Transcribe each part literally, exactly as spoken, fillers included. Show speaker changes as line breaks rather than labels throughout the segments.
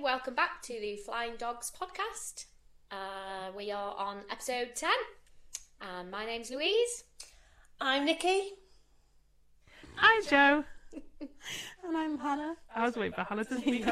welcome back to the Flying Dogs podcast. Uh, we are on episode ten. Um, my name's Louise.
I'm Nikki.
Hi, Joe.
And I'm Hannah.
I was waiting for Hannah to speak.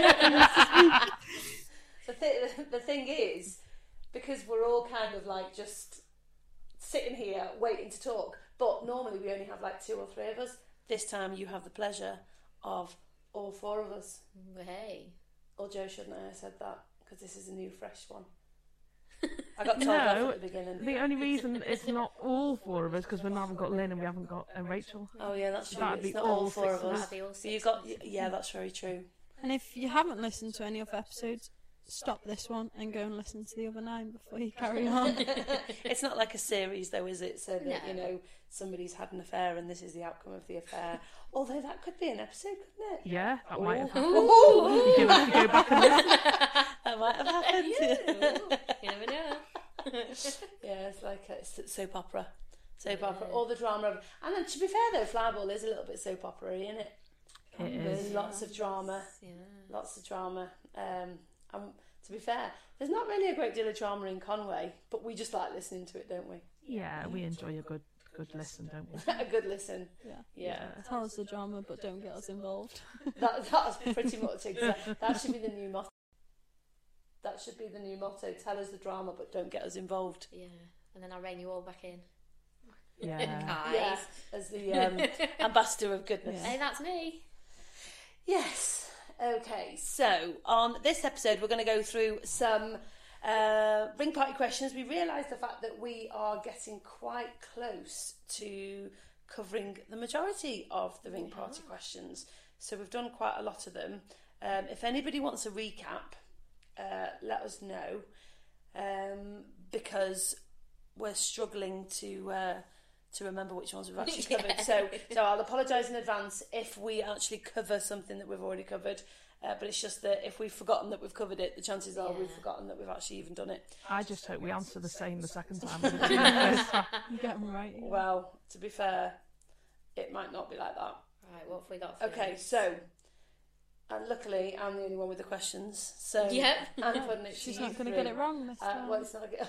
The, th- the thing is, because we're all kind of like just sitting here waiting to talk, but normally we only have like two or three of us. This time you have the pleasure of all four of us.
Hey.
Or Joe, shouldn't I have said that? Because this is a new, fresh one. I got told off
No,
at the beginning.
the only reason it's not all four of us because we haven't got Lynn and we haven't got uh, Rachel.
Oh yeah, that's true.
That'd
It's
be
not
all
all four
six
of
of
us.
That'd be all
So you
six
got,
of us.
yeah, that's very true.
And if you haven't listened to any of the episodes, stop this one and go and listen to the other nine before you carry on.
It's not like a series though, is it? So that,
No.
you know, somebody's had an affair and this is the outcome of the affair. Although that could be an episode, couldn't it?
Yeah, that might have happened.
Ooh.
You go, you go back and listen.
That might have happened.
Yeah. You never know.
Yeah, it's like a it's soap opera. Soap opera, all the drama. And then, to be fair though, Flyball is a little bit soap opera-y, isn't it?
It
There's
is.
lots of drama.
Yeah.
Lots of drama. Um, and to be fair, there's not really a great deal of drama in Conway, but we just like listening to it, don't we?
Yeah, we enjoy a good good listen, don't we?
A good listen.
Yeah.
Yeah.
Tell us the drama, but don't get us involved.
That, that's pretty much it. That, that should be the new motto. That should be the new motto. Tell us the drama, but don't get us involved.
Yeah. And then I'll rein you all back in.
Yeah.
Guys.
Yeah, as the um, ambassador of goodness.
Yeah.
Hey, that's me.
Yes. Okay, so on this episode, we're going to go through some uh, ring party questions. We realise the fact that we are getting quite close to covering the majority of the ring party questions. So we've done quite a lot of them. Um, if anybody wants a recap, uh, let us know, um, because we're struggling to uh, to remember which ones we've actually
Yeah.
covered. So, so I'll apologise in advance if we actually cover something that we've already covered. Uh, but it's just that if we've forgotten that we've covered it, the chances are
Yeah.
we've forgotten that we've actually even done it.
I just hope we answer the same the second time. as we did the first time.
You get them right. yeah.
Well, to be fair, it might not be like that.
Right, what have we got for
Okay,
you?
so, and luckily I'm the only one with the questions. So
Yep.
I'm putting it to
She's
you
not going to
three.
get it wrong this
Uh,
time.
well, it's not a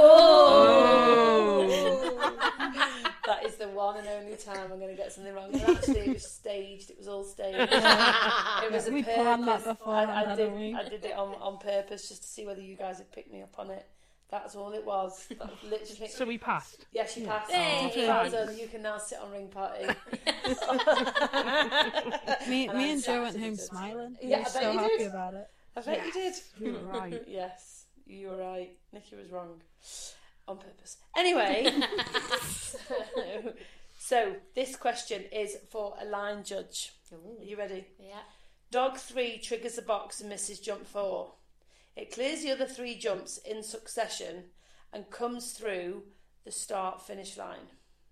Oh.
That is the one and only time I'm going to get something wrong. And actually, it was staged. It was all staged.
Yeah.
It was a
We
purpose.
planned that beforehand,
I, I did.
hadn't we?
I did it on, on purpose just to see whether you guys would pick me up on it. That's all it was. That was literally.
So we passed.
Yes, you passed.
Hey.
Well done. You can now sit on ring party.
Me,
And
me
I'm
and Joe went
sat
home
seated.
smiling.
Yeah,
we
I
were
bet
so
you
happy
did.
about it.
I bet you did.
You were right.
Yes, you were right. Nikki was wrong on purpose. Anyway, so, so this question is for a line judge. Are you ready?
Yeah.
Dog three triggers a box and misses jump four. It clears the other three jumps in succession and comes through the start-finish line.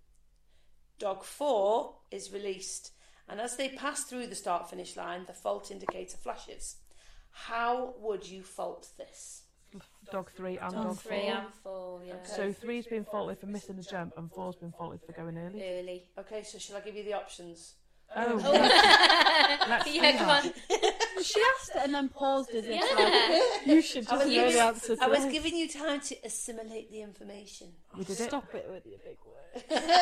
Dog four is released, and as they pass through the start-finish line, the fault indicator flashes. How would you fault this?
Dog three and
Dog
dog
Three
four.
and four, yeah.
Okay.
So three's been faulted for missing a jump and four's been faulted for going early.
Early.
Okay, so shall I give you the options?
Oh,
Oh.
Let's
Yeah,
do
come
that.
on.
She asked it and then paused as if
Yeah.
like, you should
I
just
was,
know the
giving,
answer to
I was
this.
giving you time to assimilate the information.
We did it.
Stop it with your big word.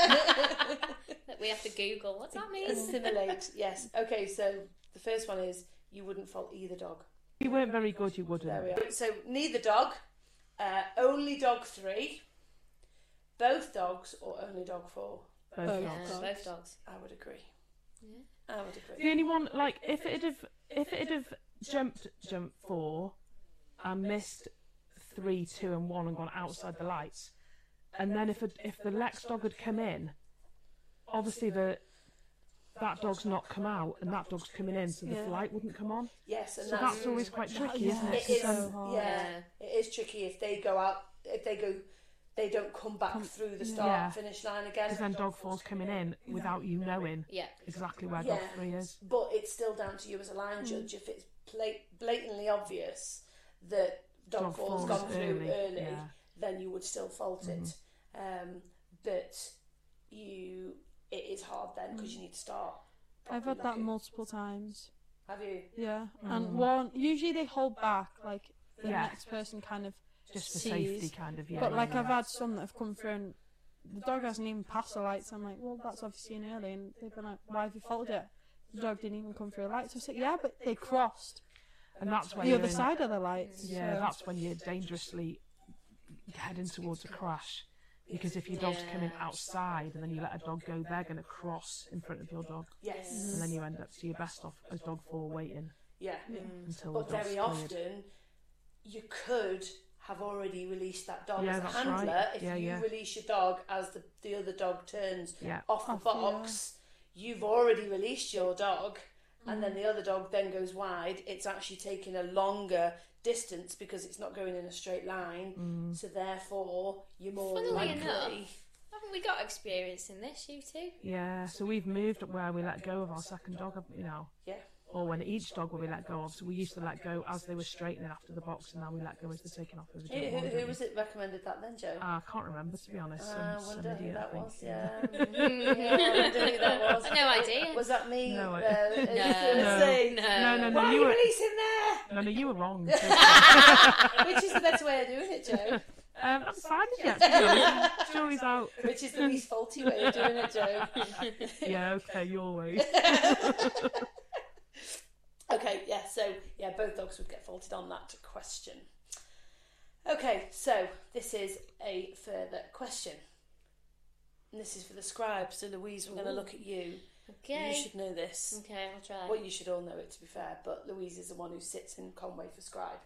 That we have to Google. What's that mean?
Assimilate, yes. Okay, so the first one is you wouldn't fault either dog.
If you weren't very good, you wouldn't.
There we are. So neither dog, uh, only dog three, both dogs, or only dog four.
Both
Both.
Yeah,
dogs.
dogs.
both dogs.
I would agree.
Yeah.
I would
The
agree.
only one, like, if it'd have, if it'd have jumped jump four and missed three, two, and one and gone outside the lights, and then if it, if the Lex dog had come in, obviously the that dog's not come out and that dog's coming in, so the
Yeah.
flight wouldn't come on.
Yes, and
So
that's,
that's always quite tricky,
yeah.
isn't it?
it is.
so hard.
Yeah, it is tricky if they go out. If they go, they don't come back
Come-
through the
yeah.
start
Yeah.
finish line
Because
again.
then dog four's coming in without you knowing
Yeah.
exactly where
Yeah.
dog three is.
But it's still down to you as a line judge. If it's bla- blatantly obvious that dog,
Dog
four's
four's
gone through
early,
early,
yeah.
then you would still fault it. Um, but you, it is hard then because you need to start.
I've
properly
had that
looking.
multiple times.
Have you?
Yeah,
Mm.
and one usually they hold back, like the
Yeah.
next person kind of
Just for
sees.
safety, kind of. Yeah.
But like
yeah.
I've had some that have come through and the dog hasn't even passed the lights. I'm like, well, that's obviously an early, and they've been like, why have you followed it? The dog didn't even come through the lights. I was like, yeah, but they crossed
and that's when
the
you're
other
in-
side of the lights.
Yeah,
so.
that's when you're dangerously heading towards a crash. Because if your dog's coming
Yeah.
outside and then you let a dog go, they're going to cross in front of your dog.
Yes.
And then you end up, so you're best off as dog four waiting
Yeah.
until
But
the dog's
very
cleared.
often, you could have already released that dog
Yeah,
as a
that's
handler.
right.
If
Yeah,
you
yeah.
release your dog as the, the other dog turns
Yeah.
off the
Off,
box, you've already released your dog, and then the other dog then goes wide. It's actually taking a longer distance because it's not going in a straight line.
Mm.
So therefore, you're more
Funnily
likely.
enough, haven't we got experience in this, you two?
Yeah, so we've moved where we let go of our second dog, you know,
Yeah.
or when each dog will be let go of. So we used to let go as they were straightening after the box, and now we let go as they're taking off with the
Who,
jump
who,
on,
who
don't we?
was it recommended that then, Joe?
Ah, I can't remember, to be honest. Some,
I
some
wonder who
idiot, I
that
think.
was. Yeah. yeah, I wonder who that was.
No idea.
Was that me?
No, I-
Uh,
No.
Thursday?
No.
No, no, no,
Why are
you
you
were,
releasing there?
no, no, you were wrong.
Which is the better way of doing it, Joe?
um, I'm fine yet, to be honest. Jury's out.
Which is the least faulty way of doing it, Joe?
Yeah, okay, your way.
Okay, yeah, so, yeah, both dogs would get faulted on that question. Okay, so this is a further question. And this is for the scribe. So, Louise, we're going to look at you.
Okay.
You should know this.
Okay, I'll try.
Well, you should all know it, to be fair, but Louise is the one who sits in Conway for scribe.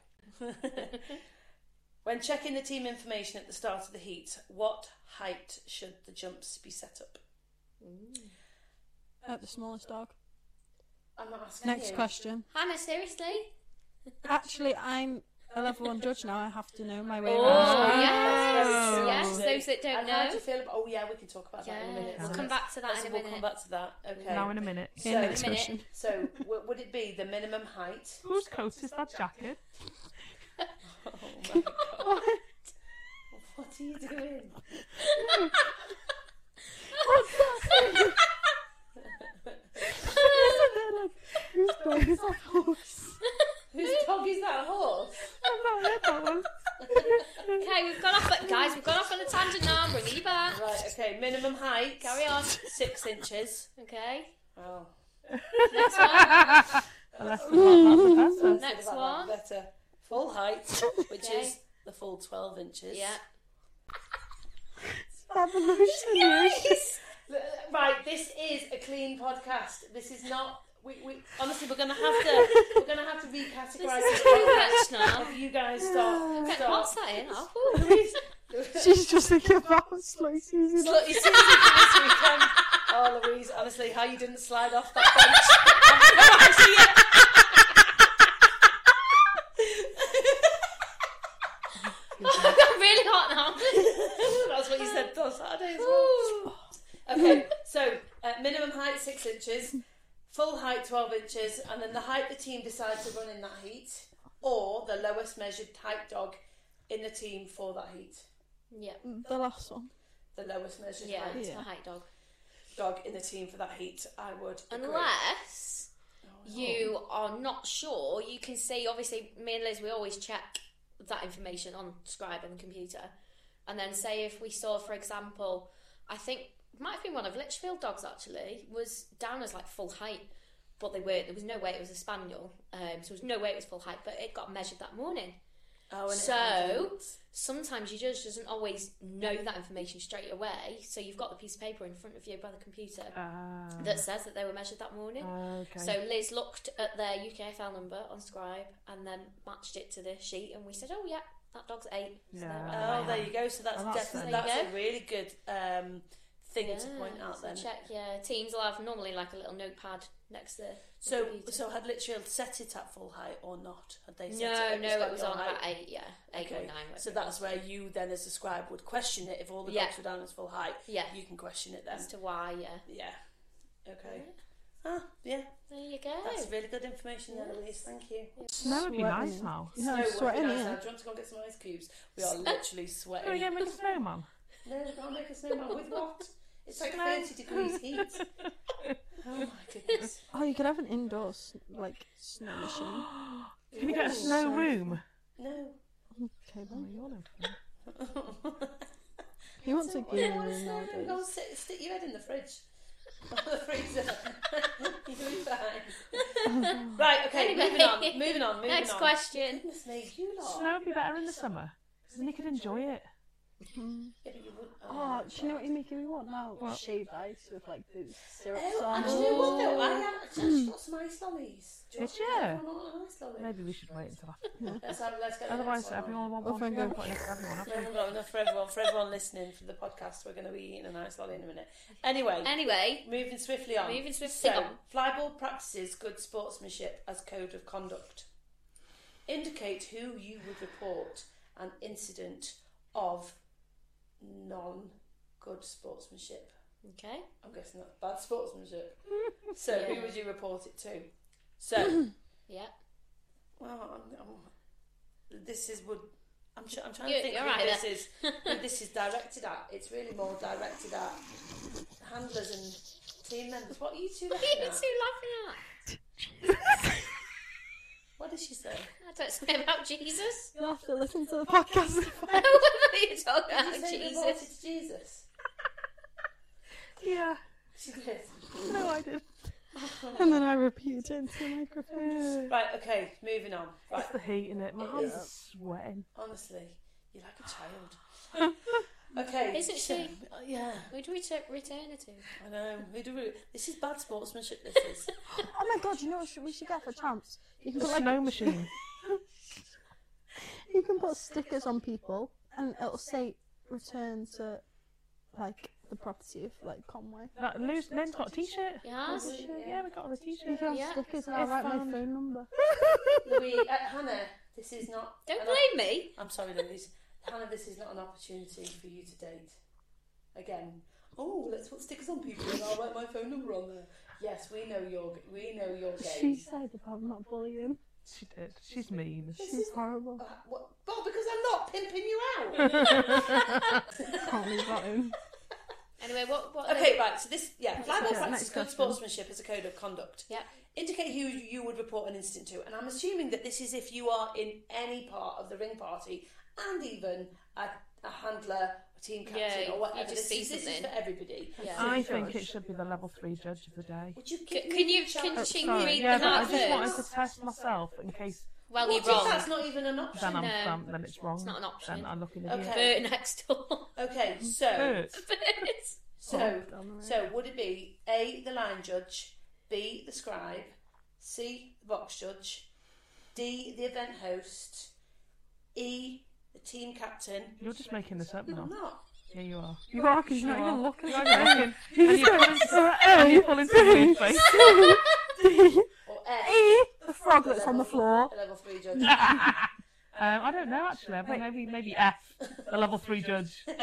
When checking the team information at the start of the heat, what height should the jumps be set up?
At the smallest dog.
I'm not asking
Next
you.
question.
Hannah, seriously?
Actually, I'm a level one judge now. I have to know my way
Oh,
around.
yes.
Oh.
Yes, those that don't
And how do
know.
you feel about... Oh, yeah, we can talk about that in a minute.
Yeah, we'll
So
come back to that
let's-
in a
We'll
minute.
come back to that. Okay.
Now in a minute.
In
So-
next
minute.
question.
So, w- would it be the minimum height?
Whose coat is that jacket?
Oh, my God. What are you doing?
Whose dog is that horse?
Whose dog is that horse?
I've not heard that one.
Okay, we've gone off, but guys, we've gone off on a tangent now. I'm bringing you back.
Right, okay, minimum height.
Carry on.
Six inches.
Okay.
Oh.
Next one.
The less the hot, that's the better.
Next
About
one.
that Better. Full height, which
Okay.
is the full twelve inches.
Yeah.
Guys! Right, this is a clean podcast. This is not. We, we honestly, we're gonna have to. We're gonna have to recategorize
This is
this
too
podcast.
much now.
If you guys start,
Okay,
start
what's that in? Oh,
Louise,
She's just thinking about slow season.
Look, you see this weekend. Oh, Louise, honestly, how you didn't slide off that bench? I've no idea.
I'm really hot now.
That's what you said on Saturday as well. Okay, so uh, minimum height six inches, full height twelve inches, and then the height the team decides to run in that heat, or the lowest measured height dog in the team for that heat.
Yeah.
The last one.
The lowest measured
Yeah,
height
it's
Yeah.
a height dog.
dog in the team for that heat, I would agree.
Unless
Oh,
you are not sure, you can see, obviously, me and Liz, we always check that information on Scribe and the computer. And then say if we saw, for example, I think, it might have been one of Litchfield dogs actually, was down as like full height, but they weren't, there was no way it was a spaniel, um, so there was no way it was full height, but it got measured that morning.
Oh, and it
So,
hadn't.
sometimes your judge doesn't always know that information straight away, so you've got the piece of paper in front of you by the computer
Ah,
that says that they were measured that morning.
okay.
So Liz looked at their U K F L number on Scribe and then matched it to the sheet, and we said, "Oh yeah, that dog's eight." So
Yeah.
they're right
Oh,
away.
there you go. So that's
Oh, that's
definitely
fair.
that's
There you
a really good um, thing
Yeah,
to point out.
so
Then.
check. Yeah, teams will have normally like a little notepad next to. the
So,
computer.
so had Litchfield set it at full height or not? Had they set
no,
it at
no,
the
it was
spaniel
on
height?
about eight. Yeah, eight or
Okay.
nine.
So
whatever it
that's
was.
where you then, as a scribe, would question it if all the
Yeah.
dogs were down as full height.
Yeah,
You can question it then.
as to why. Yeah.
Yeah. Okay. Ah, yeah.
There you go.
That's really good information there, Louise. Thank you.
Snow would be
Sweating.
nice now.
Yeah,
Snow
I'm
would be
sweating
nice now.
here.
Do you want to go and get some ice cubes? We are literally
Can we
sweating.
get make a snowman?
No, we can't make a snowman with what? It's like
Snow.
thirty degrees heat. Oh my goodness.
Oh, you could have an indoor s- like snow machine.
Can you get a snow room?
No.
Okay,
Oh,
then.
you're no fun.
He wants a
So,
gaming
yeah,
room
snow room. Go
nowadays.
sit, stick your head in the fridge. Or the freezer. You'll be fine. Right, okay,
Anyway.
moving on. Moving on, moving
Next
on.
question.
Goodness me, you lot.
Snow would be better in the summer. Because then you could enjoy it.
Mm.
Yeah, but you would-
Oh, do you know what you're making me want now?
What?
Shaved ice with like the syrups
Oh,
on.
and do you know what though? I actually got some ice lollies. Do you
Did
want
you?
everyone want an ice lolly?
Maybe we should wait until after.
Let's have, let's get the
Otherwise,
next one on.
everyone will want
Well,
one.
thank
We haven't
you.
got enough for everyone, have
We
we?
haven't got enough for everyone. For everyone listening for the podcast, we're going to be eating an ice lolly in a minute. Anyway,
Anyway,
moving swiftly on.
moving swiftly
So,
on.
Flyball practices good sportsmanship as code of conduct. Indicate who you would report an incident of non-good sportsmanship.
Okay.
I'm guessing that's bad sportsmanship. So,
Yeah.
who would you report it to? So,
Yeah.
well, I'm, I'm, this is would. I'm, tr- I'm trying
You-
to think
you're
who
right
this
there.
is. Who this is directed at. It's really more directed at handlers and team members. What are you two
What
laughing
are you
at?
two laughing at?
What did she say?
I don't say about Jesus.
You'll have to listen to the podcast.
What are you talking
Did
about,
you say you reported
Jesus?
to Jesus?
Yeah.
She did.
No, I did.
And then I repeat it into the microphone.
Right, okay, moving on. Right,
It's the heat in it. My
It
hands
is.
are sweating.
honestly, you're like a child. Okay.
Isn't
so-
she?
uh, yeah,
Who do we t- return her to?
I know. Who do we, this is bad sportsmanship, this is.
Oh my god, you know what we should get for chance? You can
The
put like
snow machine.
you can put stickers on people and it'll say return to like the property of like Conway.
That, Lou's, Lynn's got a t-shirt.
Yes.
Yeah, we got her a
You
t-shirt.
can have
Yeah.
stickers and I'll
If,
write my
um,
phone number.
Louis, uh, Hannah, this is not...
Don't
an
blame me.
I'm sorry, Louise. Hannah, this is not an opportunity for you to date. Again. Oh, let's put stickers on people and I'll write my phone number on there. Yes, we know your we know your
She
game.
said about not bullying.
She did. She's mean.
She's horrible.
Uh, what? Well, because I'm not pimping you out.
Can't leave that in.
Anyway, what? what
Okay, right. So this, yeah, flyball
Okay,
practice
next
is good
question.
sportsmanship as a code of conduct.
Yeah.
Indicate who you would report an incident to, and I'm assuming that this is if you are in any part of the ring party, and even a, a handler, a team captain,
Yeah,
or
you
whatever.
just
This,
see
is, this is
something.
for everybody.
Yeah.
I think it should be the level three judge of the day.
Would you
C-
give
can
me
you-
a
can
chance?
she
Sorry,
read
yeah,
them
but I
out
just wanted
first?
to test myself in case.
Well,
What
you're
if
wrong.
that's not even an option?
Then I'm
No.
um, then it's wrong.
It's not an option.
Then I'm looking
Okay.
at
Bert next door.
Okay, so
Bert.
so
Down the road.
so would it be A, the line judge, B, the scribe, C, the box judge, D, the event host, E, the team captain?
You're just making this up
No,
now.
I'm not.
Yeah, you are.
You are because you're
You
not
are.
even looking
You're
at
not
it.
looking. And you're pulling, and you're pulling something face.
Or F,
E, the frog that's on the floor.
the level three judge.
Um, I don't know actually. I think maybe maybe F, the level three judge.
No,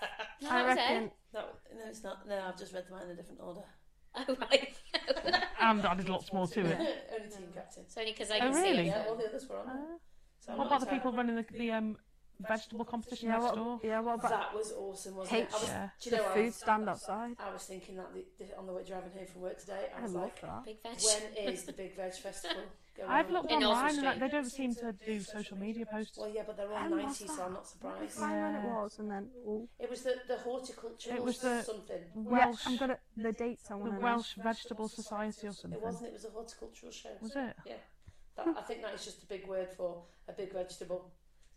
I
that was
reckon.
it.
No, no, it's not. No, I've just read them out in a different order.
Oh, right.
And added lots more to it.
Only team captain.
It's only because I
Oh,
can see
really?
it.
Yeah, all the others were on there.
Uh,
So I'm
what
not
about the
entirely-
people running the, the um, vegetable competition
Yeah,
next
what,
door?
yeah, what about
That was awesome, wasn't
Hey,
it? I was,
Yeah.
do you
the
know, I
food
was,
stand outside?
I was thinking that the, the, on the way driving home from work today. I
I
was
love
like,
that.
Big veg.
when is the Big Veg Festival going
I've
on?
looked
In
online
Alfred
and like,
Street.
they don't seem to do social media posts.
Well, yeah, but they're
I
all
love
ninety, so
that.
I'm not surprised.
Find when it
Yeah.
was, and then oh,
It was the, the horticultural
It was the-
something.
Welsh,
yeah, I'm gonna the dates. I
the
want to
Welsh Vegetable Society or something.
It wasn't, it was a horticultural show.
Was it?
Yeah. That, I think that is just a big word for a big vegetable.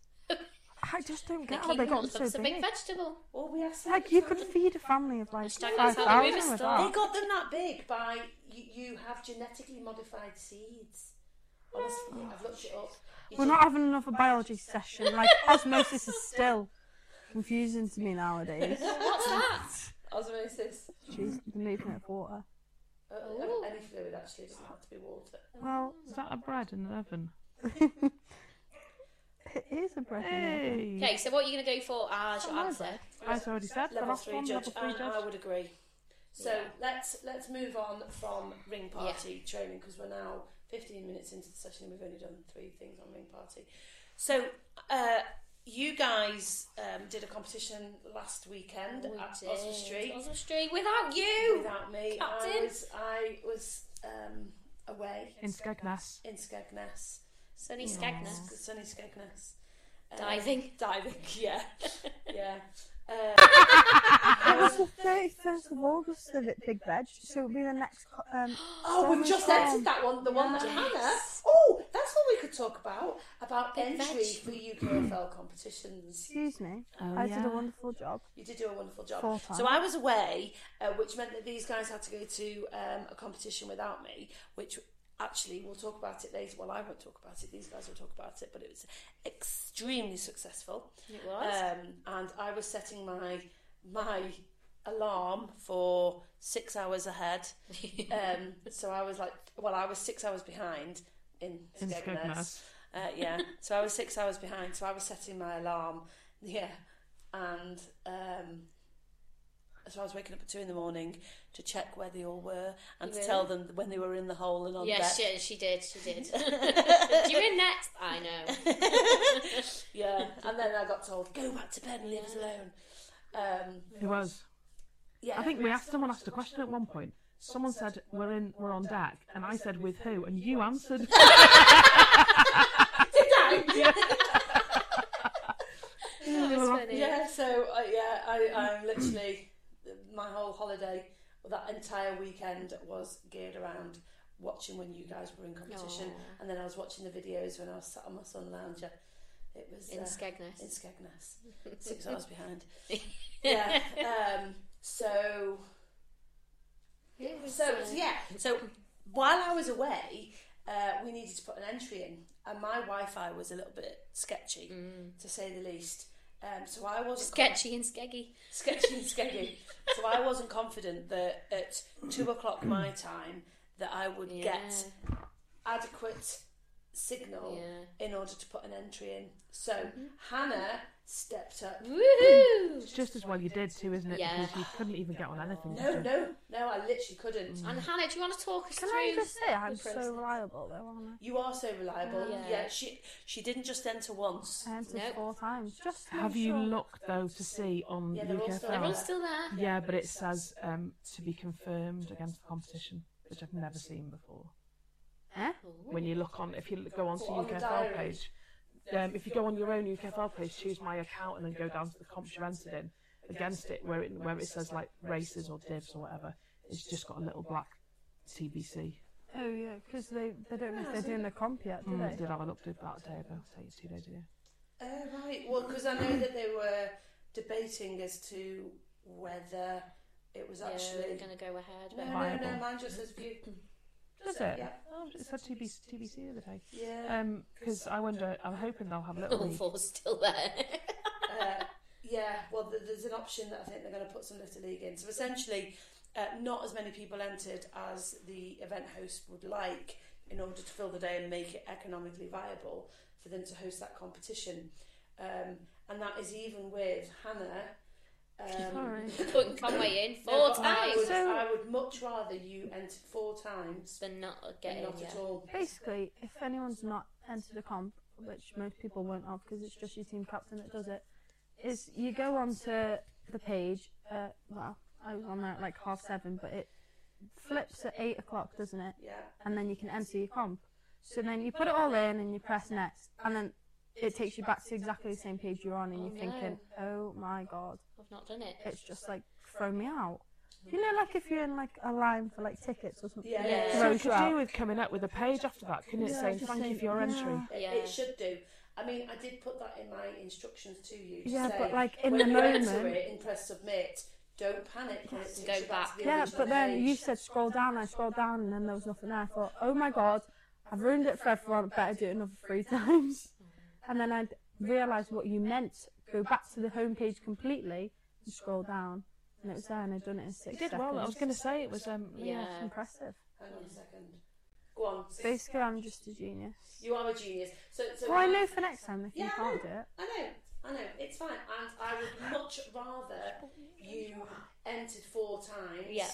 I just don't
The
get how
king
they got so
loves a big
big.
vegetable.
Oh, we have
Like you could feed a family of like
Hashtag
five
that's how the rumours
thousand with
start.
They
that.
got them that big by you, you have genetically modified seeds. Honestly, I've looked it up. You
We're
ju-
not having another biology session. Like osmosis is still confusing to me nowadays.
What's that?
Osmosis.
She's moving it for water.
Uh,
Ooh.
any fluid actually, it doesn't have to be water.
Well,
Is that a bread in the oven?
it is a bread. in it.
Hey!
Okay, so what are you going to do for as your
Oh,
answer?
I already said the
Level
last
three
one,
judge,
level three
and
judge.
I would agree. So
Yeah.
let's let's move on from ring party training because we're now fifteen minutes into the session and we've only done three things on ring party. So uh, you guys um, did a competition last weekend
We
at
did.
Oswald Street.
Oswald Street without you.
Without me.
Captain.
I was, I was um, away
In Skegness.
in Skegness.
Sunny Skegness.
Sunny Skegness. Um,
Diving.
Diving, yeah. yeah. Um,
It was the thirty-first of August of it, Big Veg, so it'll be the next. co- Um,
oh, we've just
Storm.
entered that one, the one that
Yes.
Hannah. Oh, that's what we could talk about. About
Big
entry
veg.
for U K F L competitions.
Excuse me.
Oh,
I did
yeah.
a wonderful job.
You did do a wonderful job.
Full time.
So I was away, uh, which meant that these guys had to go to um, a competition without me, which actually we'll talk about it later. Well, I won't talk about it. These guys will talk about it, but it was extremely successful.
It was.
Um, and I was setting my my alarm for six hours ahead. Um, so I was like, well, I was six hours behind in
In
Skegness.
Skegness.
Uh, yeah, so I was six hours behind. So I was setting my alarm. Yeah, and um, so I was waking up at two in the morning to check where they all were and to
Really?
tell them when they were in the hole and on
Yes,
deck.
she, she did. She did. You're in next. I know.
Yeah, and then I got told, go back to bed and leave us alone. Um,
It was.
yeah,
I think we asked someone asked a question at one point. Someone said we're in we're on deck, and I said with who, and you answered.
Did I?
Oh, that's funny.
Yeah, so uh, yeah, I, I literally, my whole holiday, that entire weekend was geared around watching when you guys were in competition,
Aw.
and then I was watching the videos when I was sat on my sun lounger. It was
In
uh,
Skegness.
in Skegness, six hours behind. Yeah. Um, so
It was,
so
uh,
yeah. So while I was away, uh, we needed to put an entry in, and my Wi-Fi was a little bit sketchy,
Mm.
to say the least. Um, so I wasn't
Sketchy and skeggy.
sketchy and skeggy. So I wasn't confident that at two o'clock my time that I would
Yeah.
get adequate signal
Yeah.
in order to put an entry in. So Hannah stepped up.
Woohoo!
It's just as well you did too, isn't it?
Yeah.
Because you couldn't even get on anything.
No, no, no, I literally couldn't.
And Hannah, do you want to talk us
Can
through?
I just say I'm
the process?
so reliable though, aren't I?
You are so reliable.
Yeah.
Yeah, she she didn't just enter once.
I entered
Nope.
four times. Just to
Have
make
you
sure.
looked though to see on
Yeah, they're all
U K F
still
L?
They're all still there.
Yeah, but it says um, to be confirmed against the competition, which I've never seen before.
Eh?
When you look on, if you go onto
What, on
U
the
K F L
diary?
page, um, if you go on your own U K F L page, choose my account and then go down to the comps you're entered in. Against it, where it where it says like races or divs or whatever, it's just got a little black T B C.
Oh yeah, because they, they don't know if they're doing the comp yet, do
Mm, I
they?
did have a look at that a day ago. I think it's two days ago.
Oh, right. Well, because I know that they were debating as to whether it was
Yeah,
actually.
they're going to go ahead.
No,
But
no,
Viable.
no, mine just says view.
Does it?
Yeah.
Oh, it said T B C, T B C the other day.
Yeah.
Um, because I wonder, I'm hoping they'll have a little
all
league.
four's still there.
Uh, yeah, well, th- there's an option that I think they're going to put some Little League in. So essentially, uh, not as many people entered as the event host would like in order to fill the day and make it economically viable for them to host that competition. Um, and that is even with Hannah. Um,
Sorry.
Putting Conway in four
no, but I
times
would,
So-
I would much rather you entered four times
than not
than
getting
not
yeah.
at all.
Basically, if anyone's not entered a comp, which most people won't have because it's just your team captain that does it, is you go onto the page. Uh, well, I was on there at like half seven, but it flips at eight o'clock, doesn't it?
Yeah.
And then you can enter your comp. So then you put it all in and you press next, and then it takes you back to exactly the same page you're on, and
Oh,
you're thinking, oh my god,
I've not done it.
it's just like thrown me out. You know, like if you're in like a line for like tickets or something,
Yeah,
it
yeah.
So
throws
it
you
could do
out.
with coming up with a page after that, couldn't it?
Yeah,
Saying
just
thank you
saying-
for your entry.
yeah.
It,
Yeah.
it should do. I mean, I did put that in my instructions to you. To
Yeah,
say,
but like in
when
the
you enter
moment.
it and press submit, don't panic when it takes
Go
you back to the
Yeah,
original
but then
page.
you said scroll down, I scrolled down, and then there was nothing there. I thought, oh my god, I've ruined it for everyone, I better do it another three times. And then I realised what you meant, go back to the home page completely and scroll down. And it was there, and I'd done it in six
You did
seconds.
well. I was going to say it was. Um,
Yeah.
It's impressive.
Hang on a second. Go on.
Basically, I'm just a genius.
You are a genius. So, so
Well, I know for next time if
Yeah,
you
I
can't
know.
do it.
I know, I know, it's fine. And I would much rather you entered four times
Yeah.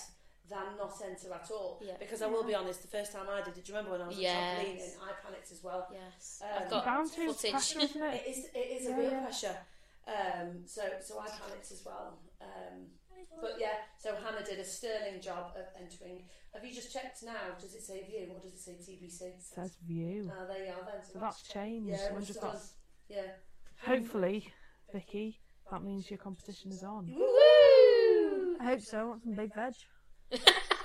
than not enter at all.
Yeah.
Because I will be honest, the first time I did it, do you remember when I was
Yes.
at trampolining, I panicked as well.
Yes.
Um,
I've got
Bound to
footage.
pressure, isn't
It
it?
is, it is a
Yeah,
real
yeah.
pressure. Um, so, so I panicked as well. Um, but yeah, so Hannah did a sterling job of entering. Have you just checked now? Does it say view or does it say T B C?
It says view.
Oh, there you are then.
So that's changed.
Yeah,
I
it
wonder
must
if
have done.
that's-
Yeah.
Hopefully, Vicky, that means your competition is on.
Woo!
I hope so. I want some big veg.
And it's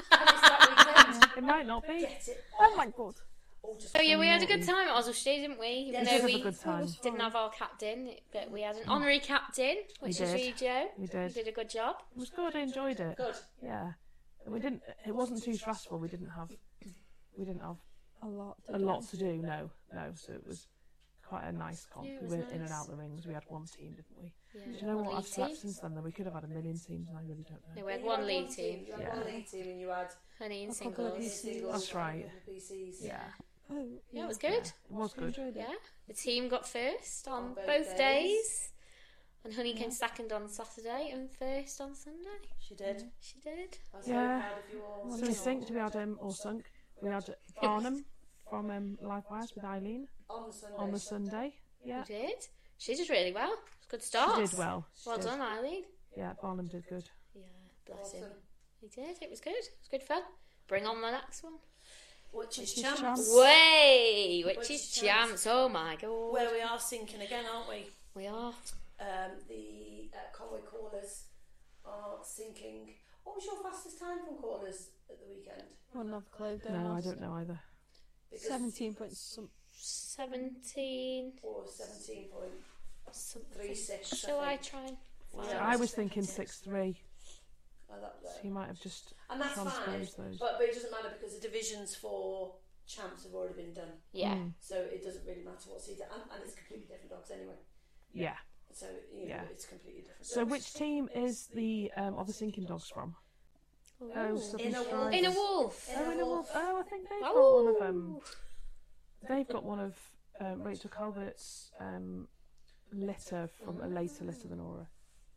that weekend.
It might not be.
Get it.
Oh my god.
Oh, just
So yeah, we had a good time at Oswestry, didn't we?
Yeah,
Even
we
though
did have
we
a good time.
didn't have our captain, but we had an honorary captain, which
We
is
did.
you, Joe.
We
You
did.
did a good job.
It was good. I enjoyed it.
good.
Yeah. And we didn't. It wasn't too stressful. We didn't have. We didn't have
A lot.
a lot to do. No, no. So it was quite a nice comp.
Yeah, it
we
was
went in and
nice.
out the rings. We had one team, didn't we?
Yeah.
Do you know
One
what? I've
league
slept
team.
since then. Though we could have had a million teams, and I really don't
No,
know.
we had
You
one
had
league
team.
team,
You had
Yeah.
one league team and you had
honey and
A couple of
singles.
P Cs.
singles
That's
and
right.
P Cs.
Yeah,
Oh,
Yeah, it was good.
it was
I
good.
enjoyed it.
Yeah, the team got first on
On both
both,
days.
days. and Honey
Yeah.
came second on Saturday and first on Sunday.
She did.
She did.
I was
Yeah.
very proud of you all.
So we synced. We had um, or sunk. We had Barnum from um, Livewires with Eileen
On the Sunday.
on the Sunday. Yeah,
You did. She did really well. Good start.
she did well. She
Well
did.
done, Eileen.
Yeah, Barnum did good.
Yeah, bless him.
Awesome.
He did. It was good. It was good fun. Bring on the next one.
Which is
Which is
champs.
champs.
Way, which,
Which
is
is
champs. Oh my god.
Where we are sinking again, aren't we?
We are.
Um, the uh, Conway Corners are sinking. What was your fastest time from Corners at the weekend?
Wouldn't have a clue.
No, I
ask.
don't know either.
Because
Seventeen point some.
seventeen.
Or seventeen point
Something.
three six.
Shall I
think.
try and
Yeah.
find
So
it?
I was thinking six three.
Oh, that,
So
that.
he might have just
And that's fine.
transposed those.
But, but it doesn't matter because the divisions for champs have already been done.
Yeah.
Mm,
So it doesn't really matter what seed. And, and it's completely different dogs anyway.
yeah.
So you know,
Yeah.
it's completely different.
So
dogs.
which team is the um, of the sinking dogs from? Oh,
Ooh.
Southern
Inner Wolf.
Striders.
In a wolf.
Inner
Oh, Inner
Wolf.
Wolf. Oh, I think they've got
Oh.
one of um. They've got one of um, Rachel Calvert's um, litter from a later litter than Aura.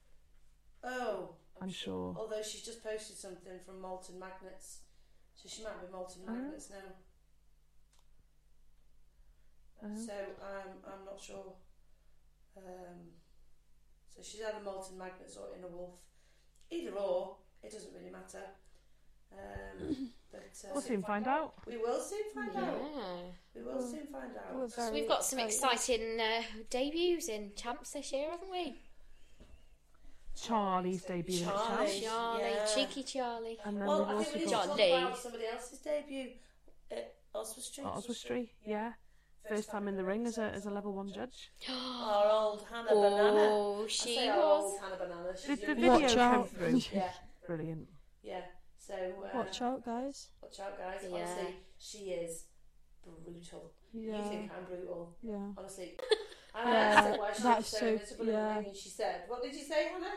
Oh.
I'm sure.
Although she's just posted something from Molten Magnets. So she might be Molten
Oh.
Magnets now.
Um,
So um, I'm not sure. Um, so she's either Molten Magnets or Inner Wolf. Either or, it doesn't really matter. Um, but uh,
we'll soon find out.
we will soon find
Yeah.
out. We will soon find
We're
out.
So
very
we've got some
excited.
exciting uh, debuts in champs this year, haven't we?
Charlie's debuting at
Charlie.
Champs.
Charlie,
Yeah.
cheeky Charlie.
And then
Well,
we've
I think
also
we need
got
to talk
Charlie.
about somebody else's debut at Oswestry.
Oswestry, yeah. First time in the ring as a as a level one judge.
Our old Hannah Banana.
Oh,
I
she
say our
was.
old Hannah Banana.
The,
She's
the
young.
video
Watch
came
out.
through.
Yeah,
Brilliant.
yeah. So uh,
Watch out, guys.
watch out, guys.
Yeah.
Honestly, she is brutal. You
Yeah.
think I'm brutal?
Yeah.
Honestly. And I
Yeah,
asked her why she
that's
was so
so-
miserable in the
yeah.
ring, and she said, "What did you say, Hannah?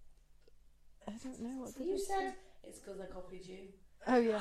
I don't know what did
You
you
said it's because I copied you."
Oh yeah.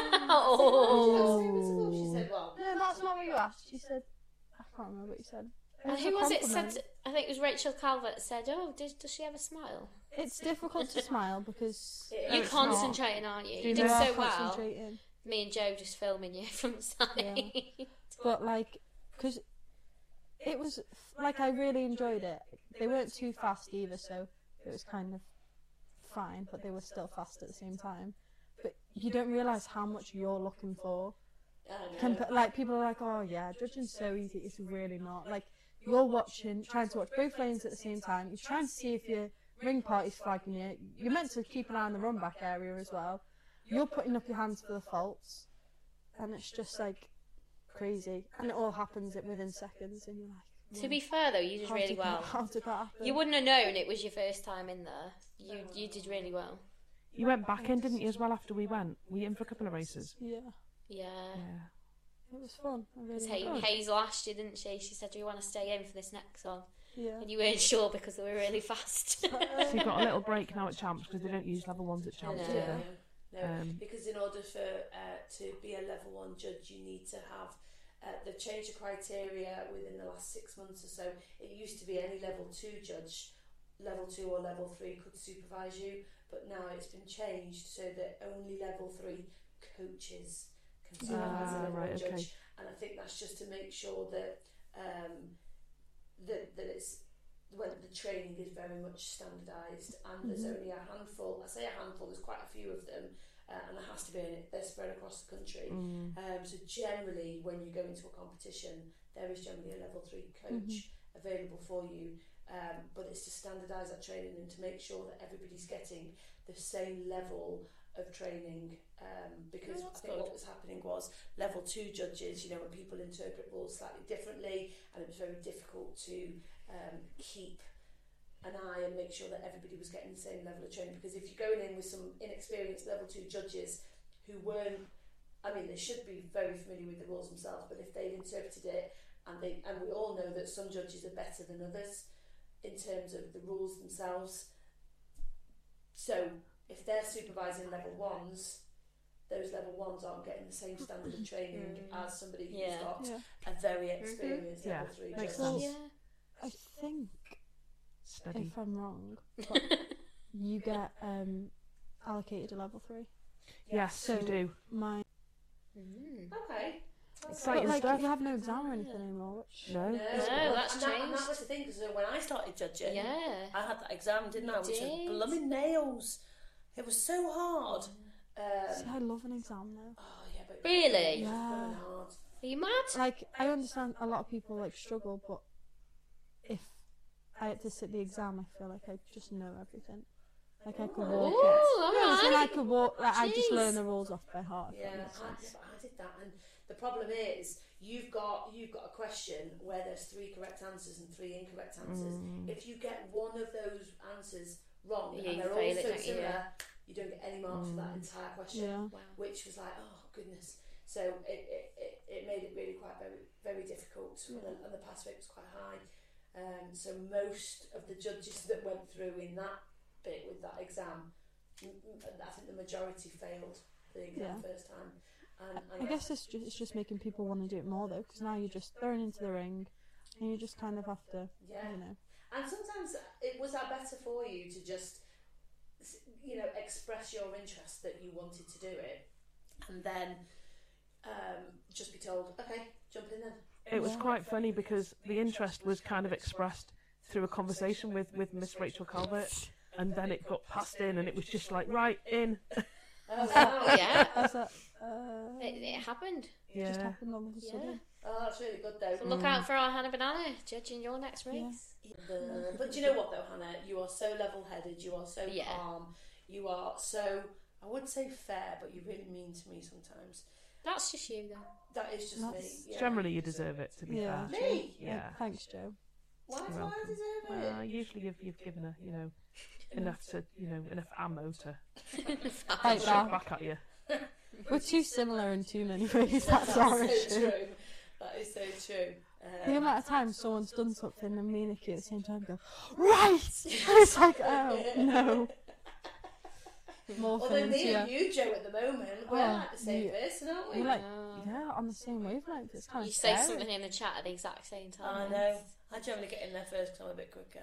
Oh.
She was so miserable. She said, "Well,
No, that's not what you asked. You said. I can't remember what you said.
And
was
who
a
was it
compliment.
said? I think it was Rachel Calvert that said, "Oh, did, does she have a smile?"
It's difficult to smile because
it-
No,
You're
it's not.
concentrating, aren't you? You
You
did
are
so well.
concentrating.
Me and Joe just filming you from the side.
But like, because it was like I really enjoyed it. They weren't too fast either, so it was kind of fine. But they were still fast at the same time. But you don't realise how much you're looking for.
I know.
Compa- like people are like, oh yeah, judging's so easy. It's really not. Like you're watching, trying to watch both lanes at the same time. You're trying to see if your ring party's flagging you. You're meant to keep an eye on the run back area as well. You're putting up your hands for the faults, and it's just like crazy. And it all happens it within seconds, and you're like,
To be fair, though, you did
how
really
did that-
well.
How did that happen?
You wouldn't have known it was your first time in there. You you did really well.
You went back in, didn't you, as well after we went? Were you in for a couple of races?
Yeah,
Yeah.
Yeah.
it was fun. I
Because
really
Hay-
enjoyed it.
Hazel asked you, didn't she? She said, "Do you want to stay in for this next one?"
Yeah.
And you weren't sure because they were really fast.
So you've got a little break now at Champs because they don't use level ones at Champs, do
No.
they?
No,
Um,
because in order for uh, to be a level one judge, you need to have. Uh, they've changed the criteria within the last six months or so. It used to be any level two judge level two or level three could supervise you, but now it's been changed so that only level three coaches can supervise
Ah,
a level
right,
one judge.
okay.
And I think that's just to make sure that um, that that it's when the training is very much standardised, and there's
Mhm.
only a handful. I say a handful. There's quite a few of them, uh, and there has to be. And they're spread across the country.
Mm.
Um, so generally, when you go into a competition, there is generally a level three coach available for you. Um, but it's to standardise that training and to make sure that everybody's getting the same level of training. Um, because
Oh,
I
that's
think
good.
what was happening was level two judges, you know, when people interpret rules slightly differently, and it was very difficult to um, keep an eye and make sure that everybody was getting the same level of training. Because if you're going in with some inexperienced level two judges who weren't, I mean, they should be very familiar with the rules themselves, but if they've interpreted it, and they and we all know that some judges are better than others in terms of the rules themselves. So if they're supervising level ones, those level ones aren't getting the same standard of training
Mm.
as somebody who's
Yeah.
got
Yeah.
a very experienced
Yeah,
level three
makes
judge.
sense.
Yeah.
I think,
Steady.
if I'm wrong, but you get um, allocated a level three.
Yes,
So-
you do.
My,
Mm.
Okay.
Exciting
but like
stuff.
you have no exam or anything anymore. Which,
No.
No,
No, that's
and that, and that
changed.
was the thing, because when I started judging,
Yeah.
I had that exam, didn't I?
You
Which
did.
was blooming nails. It was so hard.
See,
Um,
I love an exam though.
oh yeah, but
Really?
it was
Yeah.
blooming hard.
Are you mad?
Like I understand a lot of people like struggle, but if I had to sit the exam, I feel like I just know everything. Like I could walk
Ooh,
it.
all
No, so I
right.
could walk. Like, I just
Jeez.
learn the rules off by heart. if that
Yeah,
makes
I,
sense.
yeah, but I did that, and the problem is you've got you've got a question where there's three correct answers and three incorrect answers.
Mm.
If you get one of those answers wrong
Yeah,
and
you
they're all
fail it,
so
don't you?
similar,
Yeah.
you don't get any marks for that
Mm.
entire question.
Yeah.
Wow.
Which was like, oh goodness. So it, it, it, it made it really quite very very difficult, and, the, and the pass rate was quite high. Um, so most of the judges that went through in that bit with that exam, m- m- I think the majority failed the exam
Yeah.
first time. And,
I guess it's just it's just making people want to do it more though, because now you're just thrown into the ring, and you just kind of have to,
yeah.
you know.
And sometimes it was that better for you to just, you know, express your interest that you wanted to do it, and then um, just be told, okay, jump in then.
It was
Yeah.
quite funny because the interest was kind of expressed through a conversation with, with Miss Rachel Calvert, and then it got passed in, and it was just like, right, in.
Oh wow!
Yeah.
I was like, uh,
It, it happened.
it just
Yeah.
happened all of a
Yeah.
sudden.
Oh, that's really good though.
So look out for our Hannah Banana judging your next race.
Uh, but do you know what though, Hannah? You are so level-headed. You are so
Yeah.
calm. You are so, I would say fair, but you're really mean to me sometimes.
That's just you, though.
That is just
That's-
me. Yeah.
Generally, you deserve it, to be
Yeah.
fair.
Me?
Yeah.
Thanks, Joe.
Why do
You're
I
welcome.
deserve it?
Uh, usually, you've, you've given her, you know, enough to, you know, enough ammo to
Like
shoot
that.
back at you.
We're too similar in too many ways. That's our
so
issue.
true. That is so true.
The
Um,
amount of times someone's done something and me and Nikki at the same time go, right! And it's like, oh, no. Morphing
Although
into
me and
you.
you, Joe, at the moment, we're
Oh,
like the same
you-
person, aren't we?
We're like,
Oh.
yeah, on the same wavelength. It's kind
You
of
say
scary.
something in the chat at the exact same
I
time.
know. I generally get in there first because I'm a bit quicker.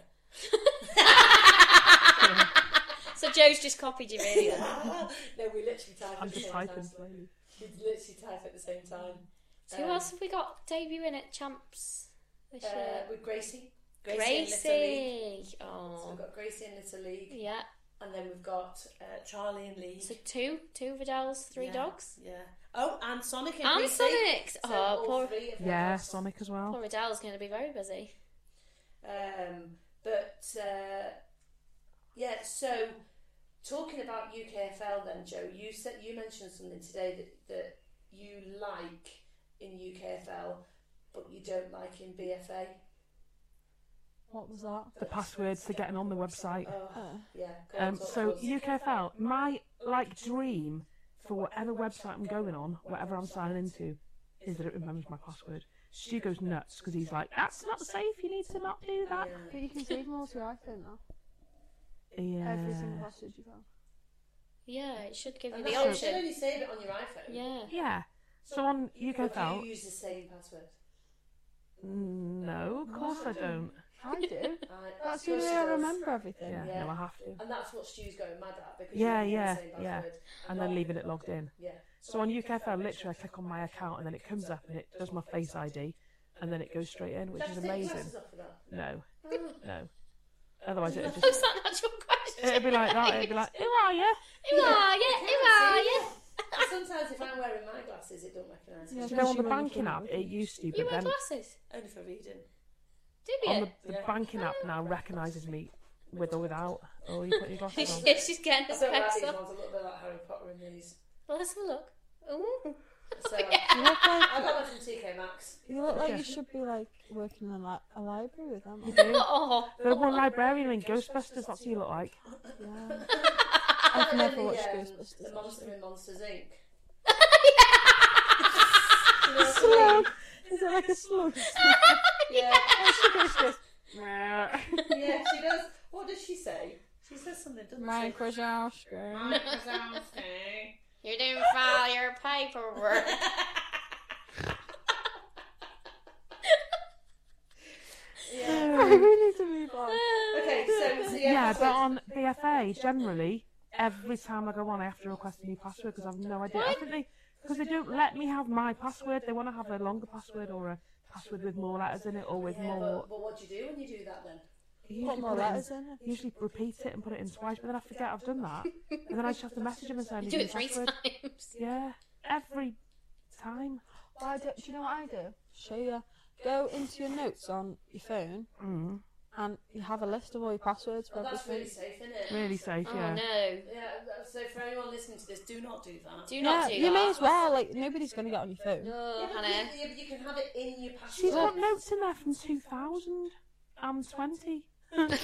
So Joe's just copied you, really. Then.
No, we literally type
I'm
at the
just
same
typing
time.
slowly.
We literally type at the same time.
So who
Um,
else have we got debuting at Champs this
Uh,
year?
with Gracie. Gracie, in Little League.
Gracie.
So
Oh.
we've got Gracie in Little League.
Yeah.
And then we've got uh, Charlie in League.
So two, two Vidals, three
Yeah,
dogs.
Yeah. Oh, and Sonic in
And
P C.
Sonic.
So
Oh,
all
poor,
three of them
Yeah,
are-
Sonic as well.
poor Vidal's going to be very busy.
Um, but uh, yeah, so talking about U K F L then, Joe, you said you mentioned something today that, that you like in U K F L, but you don't like in B F A.
What was that?
The passwords for getting on the website.
Oh,
Uh,
yeah. go on,
Um,
talk
so
to us.
U K F L, my like dream for whatever website I'm going on, whatever I'm signing into, is that it remembers my password. Stu goes nuts because he's like, "That's not safe. You need to not do that."
Yeah.
but you can save them all to your iPhone now.
Yeah.
Every single password you found.
Yeah, it should give you
And
the
that's why you should
option.
only save it on your iPhone.
Yeah.
Yeah. So on
Or do
U K F L,
you use the same password?
no, of course I don't.
I do.
Right,
That's the
what
way
she
I
does.
remember everything.
Yeah,
Yeah.
no, I have to.
And that's what Stu's going mad at because
Yeah,
you're
yeah,
the same
yeah.
password.
And then leaving it logged in.
Yeah.
So on U K F L, literally, I click on my account and then it comes up and it does my Face I D, and then it goes straight in, which is amazing. No, no. Otherwise, it'd
Was
just
that an actual question?
it'd be like that. It'd be like, who are you?
Who are you? Who are you?
Sometimes if I'm wearing my glasses, it don't recognise me.
Yeah.
Do you know on the
Especially when
banking
you're
app, it used to,
You
but
wear
then
glasses?
Only for reading.
Do you?
on the, the
Yeah.
banking app now recognises me with or without. Oh, you put your glasses on.
Yeah, she's getting
I
her
don't like
specs
these
on.
ones. A little bit like Harry Potter in these.
Well, let's have a look. Ooh.
So
You look like
I got them from T K Maxx.
you look like
Yeah.
you should be like working in a, li- a library with them.
You do.
Oh.
The one librarian in Ghostbusters, that's who you look like.
Yeah.
I've
never watched
the, um,
Ghostbusters,
The Monster in Monsters Incorporated.
Slug. Is it like a slug?
Yeah.
She goes just.
Yeah, she does. What does she say? She says something, doesn't
Mike
she?
Wazowski.
You didn't file your paperwork.
Yeah.
We need to move on.
Okay, so, so yeah.
Yeah,
that's
but
what-
on B F A, generally, every time I go on, I have to request a new password because I've no idea. I think they, because they don't let me have my password. They want to have a longer password or a password with more letters in it or with
yeah,
more.
but, but what do you do when you do that then?
Usually
Put more
put it in-
letters in it.
Usually repeat it and put it in twice, but then I forget I've done that, and then I just have to message them and say I
You
need
do
a
it
new
three
password.
times.
Yeah, every time.
Well, I do, do you know what I do? Show you. Go into your notes on your phone
Mm.
and you have a list of all your passwords for
Well, that's really
everything.
safe, isn't it?
Really safe,
Oh
yeah.
no.
Yeah, so for anyone listening to this, do not do that.
Do not
Yeah,
do
you
that.
may as well. Like nobody's going to get on your phone.
No,
Yeah, but,
Hannah.
you, yeah, but you can have it in your password.
She's got notes in there from two thousand twenty.
Because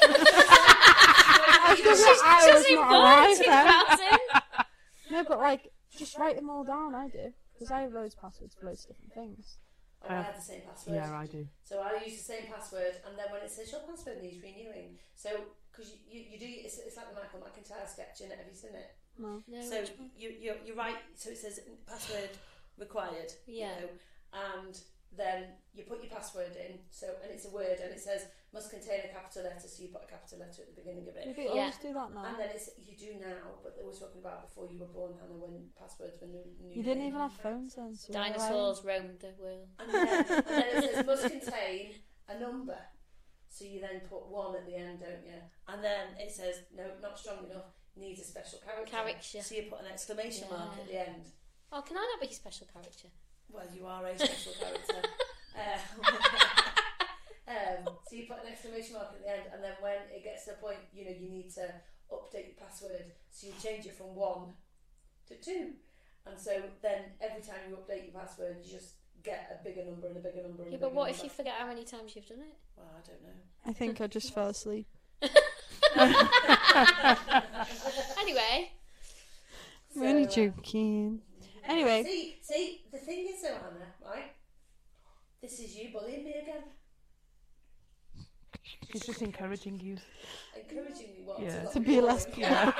She's
I was
just
not
born
alive
two
then.
thousand.
No, but like, just write them all down. I do because I have loads of passwords for loads of different things.
Oh, I have the same password.
Yeah, I do.
So I use the same password, and then when it says your password needs renewing, so because you, you, you do, it's, it's like the Michael McIntyre sketch, in it. Have you seen it?
No.
No,
so
which one?
you you you write, so it says password required.
Yeah.
You know, and then you put your password in. So and it's a word, and it says must contain a capital letter. So you put a capital letter at the beginning of it.
You do
Yeah.
always do that now.
And then it's you do now, but they were talking about before you were born, Hannah, when passwords were new. new
You didn't
thing.
even have phones then. So why-
Dinosaurs roamed the world.
And then, and then it says must contain a number. So you then put one at the end, don't you? And then it says no, not strong enough. Needs a special character.
Character.
So you put an exclamation
Yeah.
mark at the end.
Oh, can I not be a special character?
Well, you are a special character. Uh, um, so you put an exclamation mark at the end, and then when it gets to a point, you know, you need to update your password. So you change it from one to two, and so then every time you update your password, you just get a bigger number and a bigger number. And
Yeah,
a
but
bigger
what if
number.
you forget how many times you've done it?
Well, I don't know.
I think I just fell asleep.
Anyway,
I'm only
So, uh,
joking. Anyway,
See, see, the thing is, though, Hannah, right? This is you bullying me again,
She's just encouraging you.
encouraging me what
Yeah.
not
To be less
boring.
you're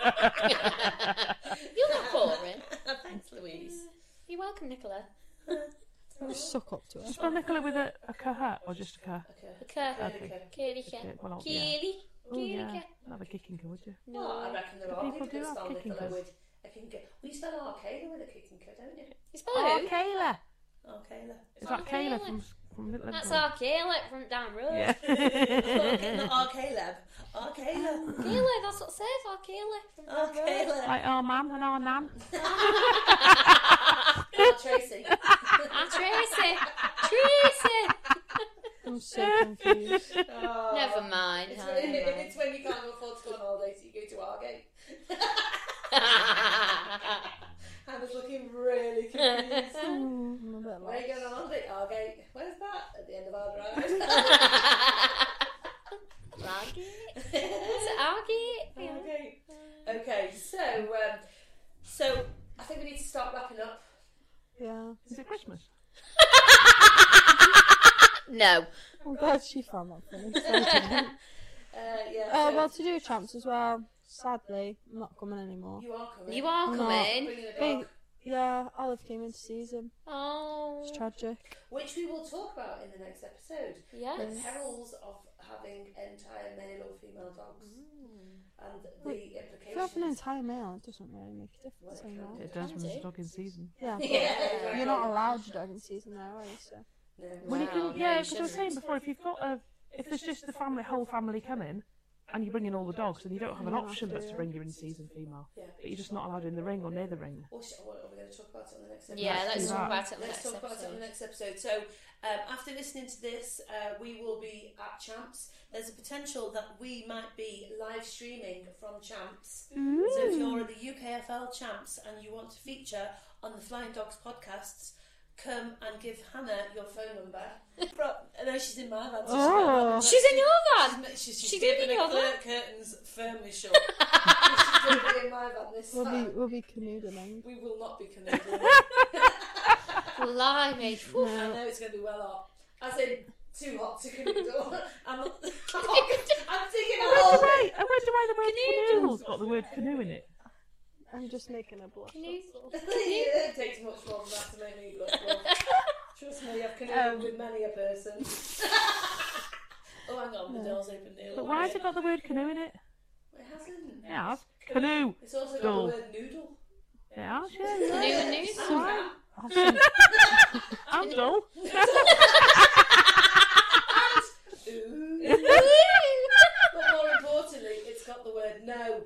not boring.
Thanks, Louise.
You're welcome, Nicola.
just suck up to
Do
it.
you spell Nicola with a, a K or just a K?
Okay.
The cur.
Okay.
Curly
Okay,
cat.
well, yeah.
Curly.
Oh,
Curly
yeah.
cat.
Not a kicking go, would you?
Well, I
No.
reckon there
Do
are
people
people
do
that
have
spell
kicking
Nicola
colours?
with a kicking. Well, you spell Arcala with a kicking co, don't you?
You spell
Oh,
who?
Kayla.
Arcala.
Is that
Oh,
Kayla
Kayla.
from, from Little
That's
Liverpool?
our Kayla from down the road.
Yeah.
Not Arcaleb. Arcala.
Kayla, that's what it says. Our Kayla from down the road.
Arcala.
Like our mum and our nan.
Not Tracy.
Ah, Tracy. Tracy.
I'm so confused.
Oh.
Never mind.
It's
Hannah,
when,
never mind.
it's when you can't afford to go on holiday, so you go to Argate. Hannah's looking really confused.
Mm, I'm a bit
Where are you
lost.
going on holiday? Argate. Where's that? At the end of our drive.
Argate? Is it Argate? Yeah.
Okay. Okay, so um, so I think we need to start wrapping up.
Yeah.
Is it Christmas?
No.
I'm glad she found that funny. So didn't.
Uh, yeah.
Oh,
so
well, to do a chance as well. Sadly, I'm not coming anymore.
you are coming.
You are
No.
coming.
Bringing a
Ba-
dog.
Yeah, Olive came into season.
Oh.
It's tragic.
Which we will talk about in the next episode.
Yes.
The perils of having entire male or female dogs.
Mm.
And the
Wait,
implications.
If you have an entire male, it doesn't really make a difference
Well, it
anymore.
It does when
Can
there's a
do.
dog in season.
Yeah, but
Yeah,
you're not allowed your dog in season now, are you? So.
No.
Well, you
Wow,
can,
no,
yeah,
you
because I was saying
shouldn't.
before, if you've got a, if there's just the family, whole family coming, and you bring in all the dogs, then you don't have an
You
option
have
but
to,
to
yeah.
bring your in-season female.
Yeah.
But you're just not allowed in the ring or near the ring.
Or sh- or are we going to talk about it on the next episode?
Yeah,
Let's
let's
do
talk
that.
about it on the
Let's
next
talk about it on
episode.
the next episode. So, um, after listening to this, uh, we will be at Champs. There's a potential that we might be live streaming from Champs. So, if you're at the U K F L Champs and you want to feature on the Flying Dogs podcasts, come and give Hannah your phone number. I know she's in my van. So
Oh.
she's,
She's in your van.
She's, she's, she's
She did
keeping
in
the
your van.
cur- curtains firmly shut. She's going to be in my van this
We'll
time.
be, we'll be canoodling.
We will not be canoodling.
Blimey. Whew.
I know it's going to be well hot. As in, too hot to canoodle. I'm, I'm thinking
I
a
wonder
whole
why, I wonder why the word
Canoodles.
canoodle's got the word canoe in it.
I'm just making a blush.
Can you-
that's all.
It takes much more than that to make me blush. Love. Trust me, I've canoodled
Um,
with many a person. Oh, hang on, the door's open nearly.
But why has it got the word canoe in it?
It hasn't.
It has. Canoe.
It's also got
Dull.
the word noodle.
It has, yeah.
Canoe
yeah.
and news.
And
I've seen,
I'm dull.
ooh. But more importantly, it's got the word no.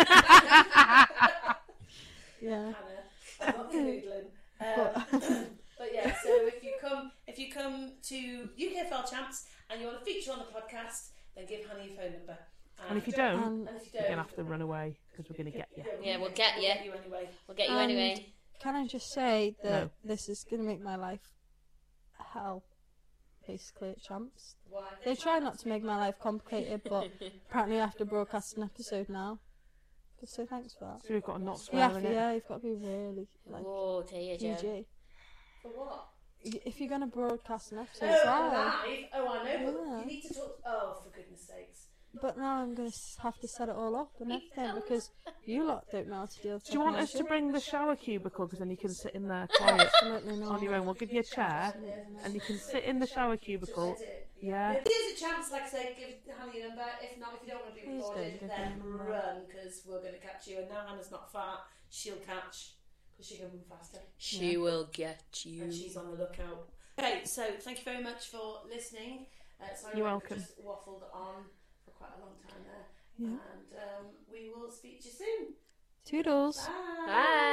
yeah.
Hannah, I'm not canoodling. Um, but yeah, so if you come, if you come to U K F L Champs and you want to feature on the podcast, then give Hannah your phone number.
And if you don't,
Um,
and if you
you're
don't,
going to have to run away because we're going to get you.
Yeah, we'll get you.
you anyway.
We'll get you
And
anyway.
Can I just say that
No.
this is going to make my life hell, basically, at Champs.
Why?
They try not to make my life complicated, but apparently I have to broadcast an episode now. So thanks for that.
So we've got a not
Yeah,
swear in it.
yeah, you've got to be really, like,
Oh dear,
P
Joe.
G.
For what?
Y- If you're going to broadcast an episode,
Oh,
live.
live? Oh, I know, but
Yeah.
you need to talk. Oh, for goodness sakes.
But now I'm going to have to set it all up and everything because you lot don't know how to deal with
Do you want us to
technology.
bring the shower cubicle because then you can sit in there quiet
Absolutely not.
on your own? We'll give you a chair and you can sit in the shower cubicle.
Just edit.
Yeah.
If there's a chance, like I say, give Hannah your number. If not, if you don't want to be
Please don't
recorded,
give
then
me number.
run because we're going to catch you. And now Hannah's not fat, she'll catch because she can move faster.
She will get you.
And she's on the lookout. Okay, so thank you very much for listening. Uh, sorry,
You're
I
welcome.
just waffled on for quite a long time there.
Yeah.
And um, we will speak to you soon.
Toodles.
Bye.
Bye.